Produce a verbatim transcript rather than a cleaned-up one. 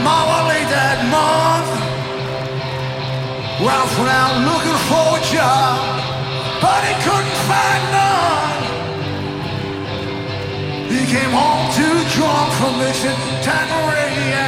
Mama late that month, Ralph went out looking for a job, but he couldn't find none. He came home too drunk from mixing Tanqueray